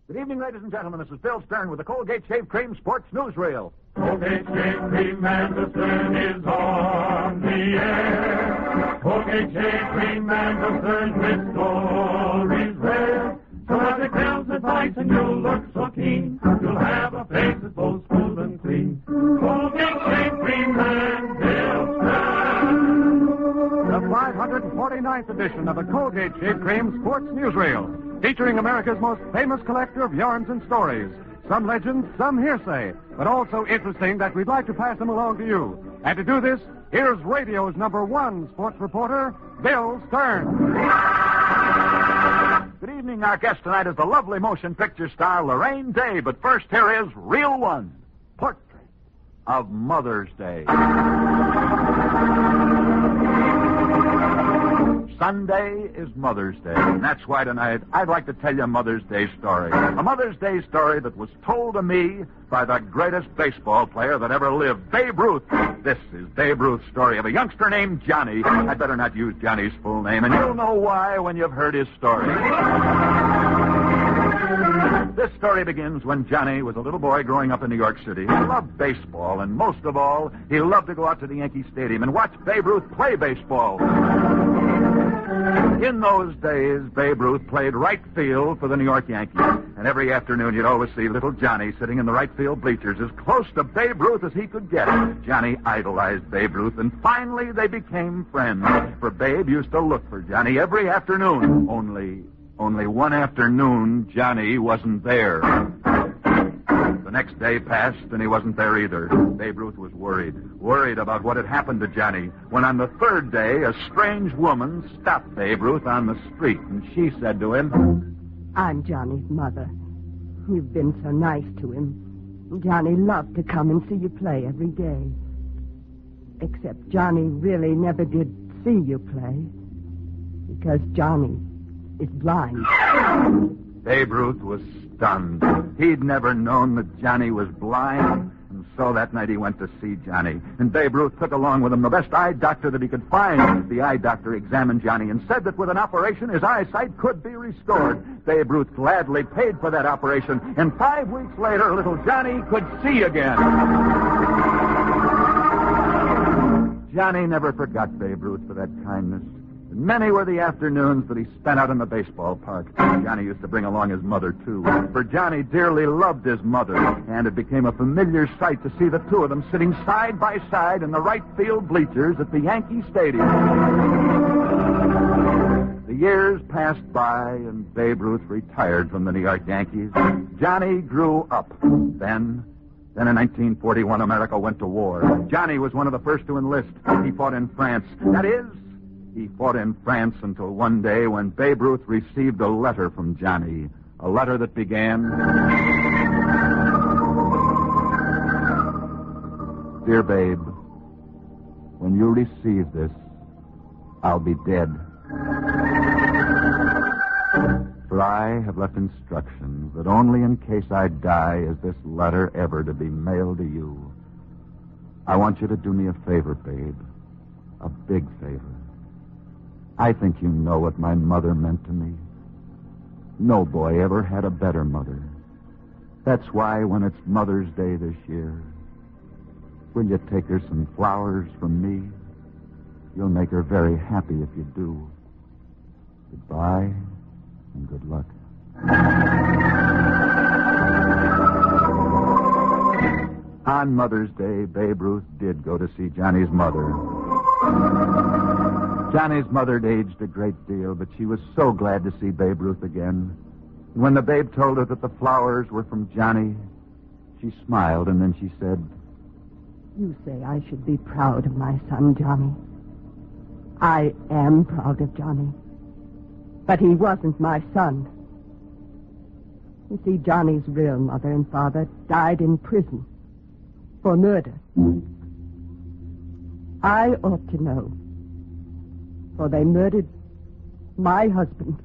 Good evening, ladies and gentlemen. This is Bill Stern with the Colgate Shave Cream Sports Newsreel. Colgate Shave Cream and the Stern is on the air. Colgate Shave Cream and the Stern with stories rare. So as it counts advice and you'll look so keen, you'll have a face that's both smooth and clean. Colgate Shave Cream and Bill Stern. The 549th edition of the Colgate Shave Cream Sports Newsreel, featuring America's most famous collector of yarns and stories. Some legends, some hearsay, but also interesting that we'd like to pass them along to you. And to do this, here's radio's #1 sports reporter, Bill Stern. Good evening. Our guest tonight is the lovely motion picture star Lorraine Day. But first, here is Reel 1, Portrait of Mother's Day. Sunday is Mother's Day, and that's why tonight I'd like to tell you a Mother's Day story. A Mother's Day story that was told to me by the greatest baseball player that ever lived, Babe Ruth. This is Babe Ruth's story of a youngster named Johnny. I'd better not use Johnny's full name, and you'll know why when you've heard his story. This story begins when Johnny was a little boy growing up in New York City. He loved baseball, and most of all, he loved to go out to the Yankee Stadium and watch Babe Ruth play baseball. In those days, Babe Ruth played right field for the New York Yankees. And every afternoon, you'd always see little Johnny sitting in the right field bleachers as close to Babe Ruth as he could get. Johnny idolized Babe Ruth, and finally they became friends. For Babe used to look for Johnny every afternoon. Only one afternoon, Johnny wasn't there. The next day passed, and he wasn't there either. Babe Ruth was worried about what had happened to Johnny, when on the third day, a strange woman stopped Babe Ruth on the street, and she said to him, "I'm Johnny's mother. You've been so nice to him. Johnny loved to come and see you play every day. Except Johnny really never did see you play, because Johnny is blind." Babe Ruth was stunned. He'd never known that Johnny was blind, and so that night he went to see Johnny. And Babe Ruth took along with him the best eye doctor that he could find. The eye doctor examined Johnny and said that with an operation, his eyesight could be restored. Babe Ruth gladly paid for that operation, and 5 weeks later, little Johnny could see again. Johnny never forgot Babe Ruth for that kindness. Many were the afternoons that he spent out in the baseball park. Johnny used to bring along his mother, too. For Johnny dearly loved his mother, and it became a familiar sight to see the two of them sitting side by side in the right field bleachers at the Yankee Stadium. The years passed by, and Babe Ruth retired from the New York Yankees. Johnny grew up. Then in 1941, America went to war. Johnny was one of the first to enlist. He fought in France. That is, he fought in France until one day when Babe Ruth received a letter from Johnny. A letter that began, "Dear Babe, when you receive this, I'll be dead. For I have left instructions that only in case I die is this letter ever to be mailed to you. I want you to do me a favor, Babe. A big favor. I think you know what my mother meant to me. No boy ever had a better mother. That's why when it's Mother's Day this year, will you take her some flowers from me? You'll make her very happy if you do. Goodbye, and good luck." On Mother's Day, Babe Ruth did go to see Johnny's mother. Johnny's mother had aged a great deal, but she was so glad to see Babe Ruth again. When the babe told her that the flowers were from Johnny, she smiled, and then she said, "You say I should be proud of my son, Johnny. I am proud of Johnny. But he wasn't my son. You see, Johnny's real mother and father died in prison for murder. I ought to know, for they murdered my husband."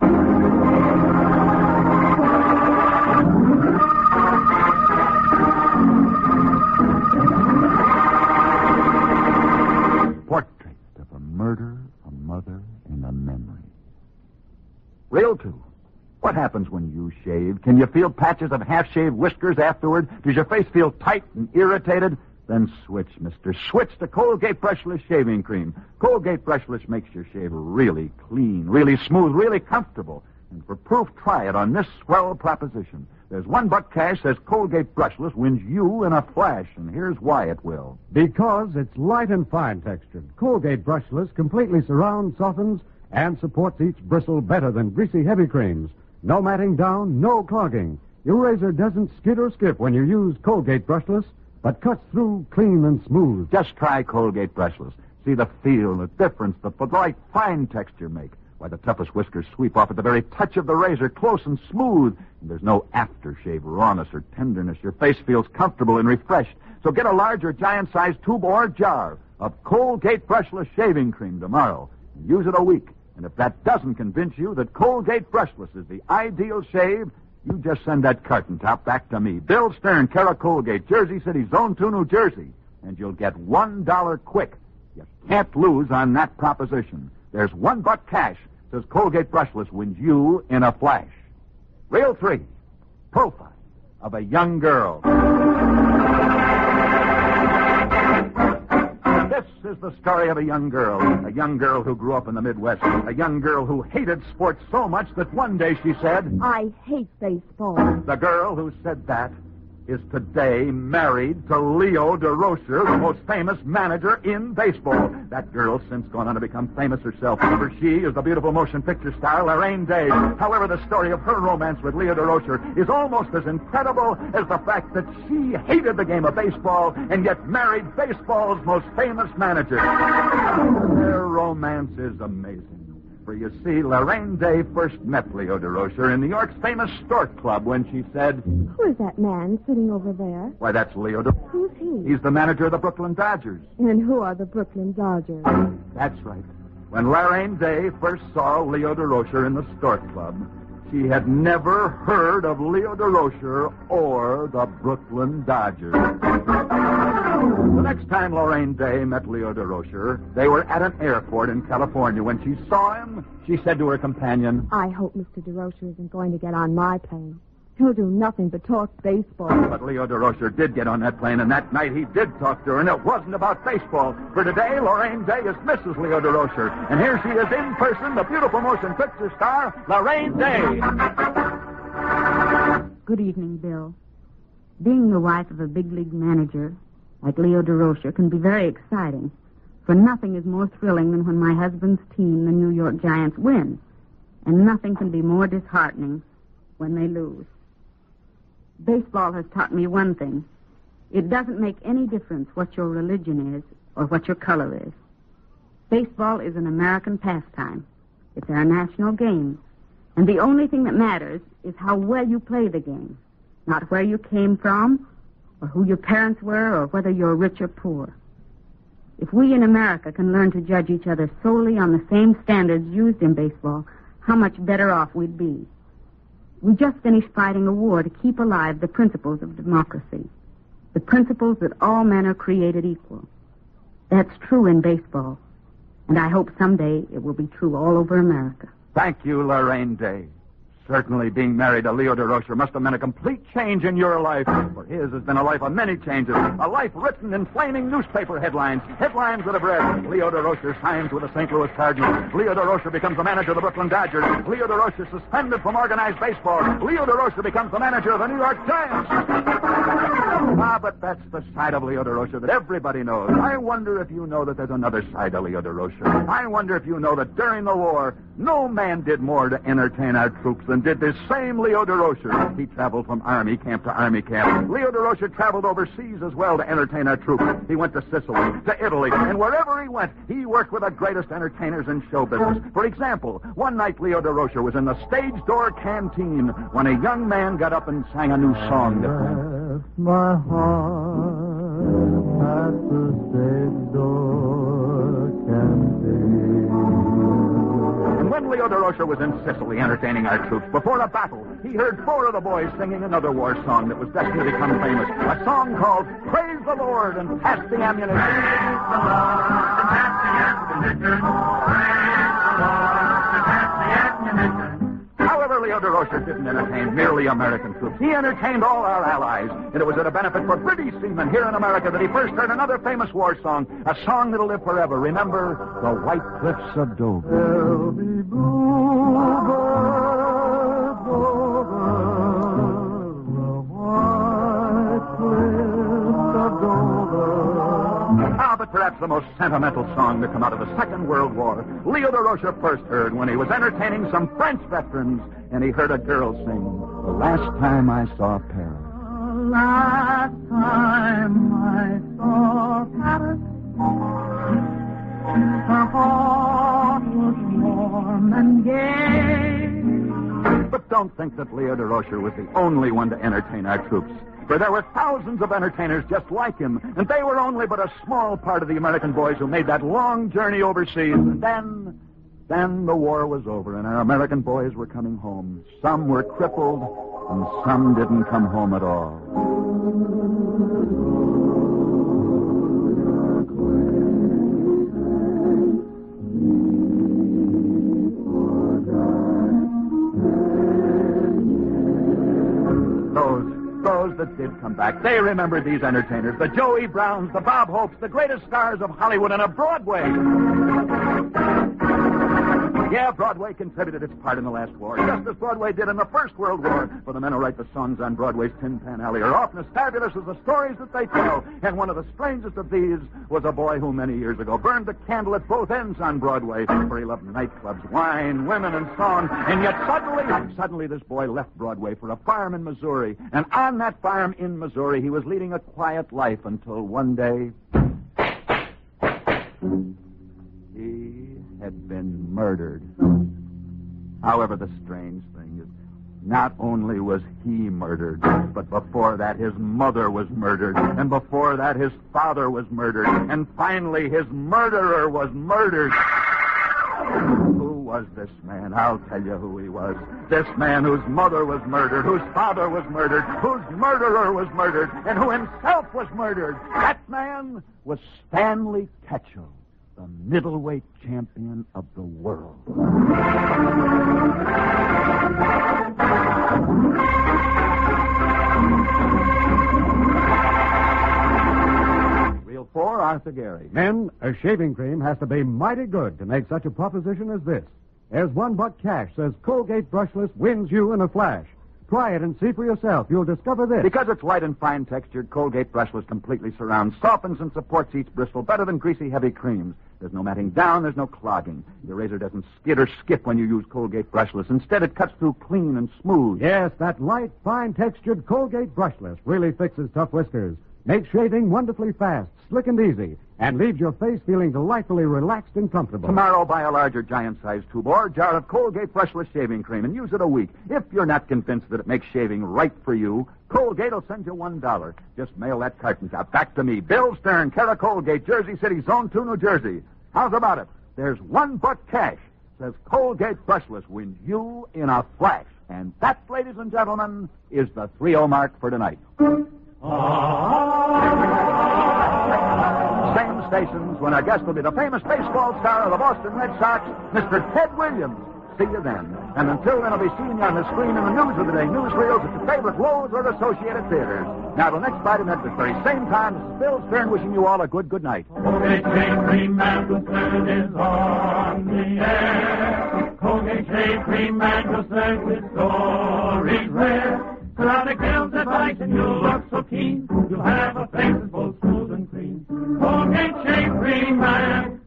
Portrait of a murder, a mother, and a memory. Reel 2. What happens when you you shave? Can you feel patches of half-shaved whiskers afterward? Does your face feel tight and irritated? Then switch, mister. Switch to Colgate Brushless Shaving Cream. Colgate Brushless makes your shave really clean, really smooth, really comfortable. And for proof, try it on this swell proposition. There's $1 cash says Colgate Brushless wins you in a flash, and here's why it will. Because it's light and fine textured. Colgate Brushless completely surrounds, softens, and supports each bristle better than greasy heavy creams. No matting down, no clogging. Your razor doesn't skid or skip when you use Colgate Brushless, but cuts through clean and smooth. Just try Colgate Brushless. See the feel, the difference the light, fine texture make. Why, the toughest whiskers sweep off at the very touch of the razor, close and smooth. And there's no aftershave rawness or tenderness. Your face feels comfortable and refreshed. So get a large or giant-sized tube or jar of Colgate Brushless Shaving Cream tomorrow. And use it a week. And if that doesn't convince you that Colgate Brushless is the ideal shave, you just send that carton top back to me. Bill Stern, care of Colgate, Jersey City, Zone 2, New Jersey. And you'll get $1 quick. You can't lose on that proposition. There's $1 cash. Says Colgate Brushless wins you in a flash. Reel 3. Profile of a young girl. This is the story of a young girl who grew up in the Midwest, a young girl who hated sports so much that one day she said, I hate baseball. The girl who said that is today married to Leo DeRocher, the most famous manager in baseball. That girl's since gone on to become famous herself. For she is the beautiful motion picture star Laraine Day. However, the story of her romance with Leo DeRocher is almost as incredible as the fact that she hated the game of baseball and yet married baseball's most famous manager. Their romance is amazing. For you see, Laraine Day first met Leo DeRocher in New York's famous Stork Club when she said, Who is that man sitting over there? Why, that's Leo DeRocher. Who's he? He's the manager of the Brooklyn Dodgers. And who are the Brooklyn Dodgers? That's right. When Laraine Day first saw Leo DeRocher in the Stork Club, she had never heard of Leo DeRocher or the Brooklyn Dodgers. The next time Laraine Day met Leo DeRocher, they were at an airport in California. When she saw him, she said to her companion, I hope Mr. DeRocher isn't going to get on my plane. He'll do nothing but talk baseball. But Leo DeRocher did get on that plane, and that night he did talk to her, and it wasn't about baseball. For today, Laraine Day is Mrs. Leo DeRocher, and here she is in person, the beautiful motion picture star, Laraine Day. Good evening, Bill. Being the wife of a big league manager like Leo DeRocher can be very exciting, for nothing is more thrilling than when my husband's team, the New York Giants, win, and nothing can be more disheartening when they lose. Baseball has taught me one thing. It doesn't make any difference what your religion is or what your color is. Baseball is an American pastime. It's our national game. And the only thing that matters is how well you play the game, not where you came from or who your parents were or whether you're rich or poor. If we in America can learn to judge each other solely on the same standards used in baseball, how much better off we'd be. We just finished fighting a war to keep alive the principles of democracy, the principles that all men are created equal. That's true in baseball, and I hope someday it will be true all over America. Thank you, Laraine Day. Certainly being married to Leo DeRocher must have meant a complete change in your life. For his has been a life of many changes. A life written in flaming newspaper headlines. Headlines that have read, Leo DeRocher signs with the St. Louis Cardinals. Leo DeRocher becomes the manager of the Brooklyn Dodgers. Leo DeRocher suspended from organized baseball. Leo DeRocher becomes the manager of the New York Giants. But that's the side of Leo DeRocher that everybody knows. I wonder if you know that there's another side to Leo DeRocher. I wonder if you know that during the war, no man did more to entertain our troops than did this same Leo DeRocher. He traveled from army camp to army camp. Leo DeRocher traveled overseas as well to entertain our troops. He went to Sicily, to Italy, and wherever he went, he worked with the greatest entertainers in show business. For example, one night Leo DeRocher was in the stage door canteen when a young man got up and sang a new song to him. My heart at the stage door canteen. And when Leo DeRocher was in Sicily entertaining our troops before a battle, he heard 4 of the boys singing another war song that was destined to become famous. A song called Praise the Lord and Pass the Ammunition. Praise the Lord and pass the ammunition. Praise the Lord and pass the ammunition. However, Leo Leo DeRocher didn't entertain merely American troops. He entertained all our allies. And it was at a benefit for British seamen here in America that he first heard another famous war song, a song that'll live forever. Remember, The White Cliffs of Dover. There'll be bluebirds over the white cliffs of Dover. But perhaps the most sentimental song to come out of the Second World War, Leo DeRocher first heard when he was entertaining some French veterans, and he heard a girl sing, The Last Time I Saw Paris. The last time I saw Paris, her heart was warm and gay. But don't think that Leo DeRocher was the only one to entertain our troops. For there were thousands of entertainers just like him, and they were only but a small part of the American boys who made that long journey overseas. And then the war was over, and our American boys were coming home. Some were crippled, and some didn't come home at all. Those that did come back, they remembered these entertainers, the Joey Browns, the Bob Hopes, the greatest stars of Hollywood and of Broadway. Yeah, Broadway contributed its part in the last war, just as Broadway did in the First World War. For the men who write the songs on Broadway's Tin Pan Alley are often as fabulous as the stories that they tell. And one of the strangest of these was a boy who many years ago burned a candle at both ends on Broadway, for he loved nightclubs, wine, women, and song. And yet suddenly this boy left Broadway for a farm in Missouri. And on that farm in Missouri, he was leading a quiet life until one day he had been murdered. However, the strange thing is, not only was he murdered, but before that his mother was murdered, and before that his father was murdered, and finally his murderer was murdered. Who was this man? I'll tell you who he was. This man whose mother was murdered, whose father was murdered, whose murderer was murdered, and who himself was murdered. That man was Stanley Ketchel, the middleweight champion of the world. Reel 4, Arthur Gary. Men, a shaving cream has to be mighty good to make such a proposition as this. There's $1 cash says Colgate Brushless wins you in a flash. Try it and see for yourself. You'll discover this. Because it's light and fine textured, Colgate Brushless completely surrounds, softens, and supports each bristle better than greasy, heavy creams. There's no matting down, there's no clogging. Your razor doesn't skid or skip when you use Colgate Brushless. Instead, it cuts through clean and smooth. Yes, that light, fine textured Colgate Brushless really fixes tough whiskers, makes shaving wonderfully fast, slick and easy, and leaves your face feeling delightfully relaxed and comfortable. Tomorrow, buy a larger giant-sized tube or jar of Colgate Brushless shaving cream and use it a week. If you're not convinced that it makes shaving right for you, Colgate will send you $1. Just mail that carton out back to me, Bill Stern, care of Colgate, Jersey City, Zone 2, New Jersey. How's about it? There's $1 cash. Says Colgate Brushless wins you in a flash. And that, ladies and gentlemen, is the 3-0 mark for tonight. Same stations when our guest will be the famous baseball star of the Boston Red Sox, Mr. Ted Williams. See you then. And until then, I'll be seeing you on the screen in the news of the day, newsreels at your favorite Lowe's or Associated Theaters. Now, till next Friday night at this very same time, this is Bill Stern wishing you all a good night. Colgate Shave Cream Anderson is on the air. Colgate Shave Cream Anderson with stories rare. Throughout the gills advice and you'll look so keen. You'll have a face that's both smooth and clean. Colgate Shave Cream Anderson.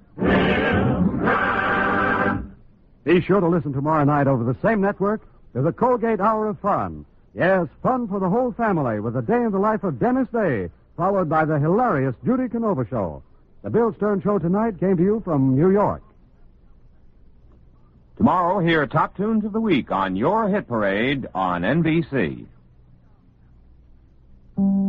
Be sure to listen tomorrow night over the same network to the Colgate Hour of Fun. Yes, fun for the whole family with a day in the life of Dennis Day, followed by the hilarious Judy Canova Show. The Bill Stern Show tonight came to you from New York. Tomorrow, hear Top Tunes of the Week on Your Hit Parade on NBC.